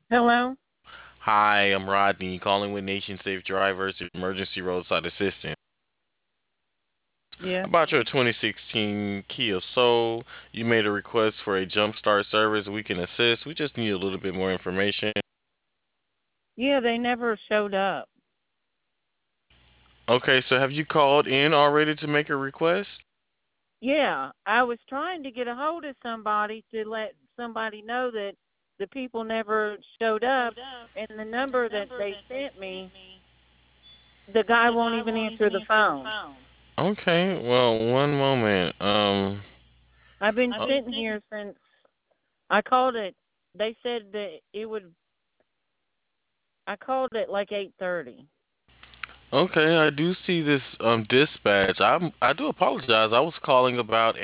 Hello? Hi, I'm Rodney, calling with Nation Safe Drivers Emergency Roadside Assistance. Yes. About your 2016 Kia Soul, you made a request for a Jumpstart service. We can assist. We just need a little bit more information. Yeah, they never showed up. Okay, so have you called in already to make a request? Yeah, I was trying to get a hold of somebody to let somebody know that the people never showed up, and the number that they sent me, the guy won't even answer the phone. Okay, well, one moment. I've been sitting here since I called it. They said that it would. I called it like 8:30. Okay, I do see this dispatch. I do apologize. I was calling about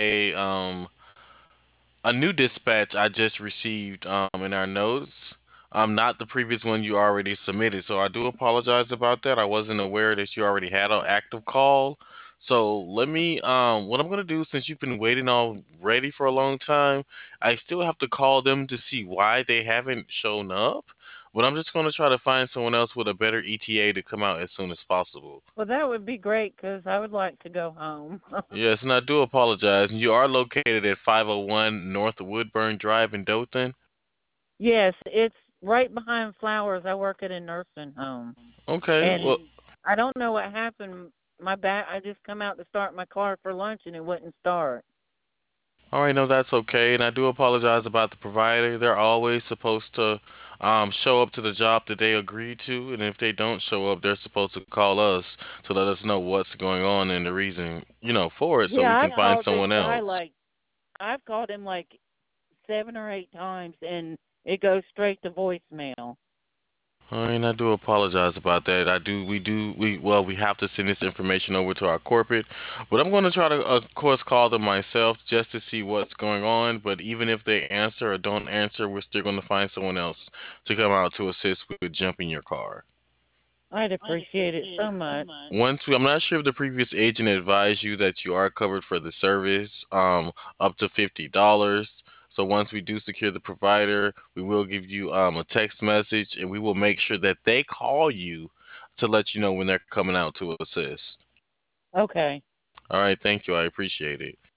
a new dispatch I just received in our notes. Not the previous one you already submitted. So I do apologize about that. I wasn't aware that you already had an active call. So let me what I'm gonna do, since you've been waiting already for a long time, I still have to call them to see why they haven't shown up. But I'm just gonna try to find someone else with a better ETA to come out as soon as possible. Well, that would be great because I would like to go home. Yes, and I do apologize. You are located at 501 North Woodburn Drive in Dothan. Yes, it's right behind Flowers. I work at a nursing home. Okay, And well, I don't know what happened. My back. I just come out to start my car for lunch, and it wouldn't start. all right, no, that's okay. And I do apologize about the provider. They're always supposed to show up to the job that they agreed to. And if they don't show up, they're supposed to call us to let us know what's going on and the reason, for it so Yeah, we can I've find called this someone guy else. like I've called him like 7 or 8 times, and it goes straight to voicemail. I mean, I do apologize about that. Well, we have to send this information over to our corporate, but I'm going to try to, of course, call them myself just to see what's going on. But even if they answer or don't answer, we're still going to find someone else to come out to assist with jumping your car. I'd appreciate it so much. I'm not sure if the previous agent advised you that you are covered for the service, up to $50. So once we do secure the provider, we will give you a text message, and we will make sure that they call you to let you know when they're coming out to assist. Okay. All right, thank you. I appreciate it.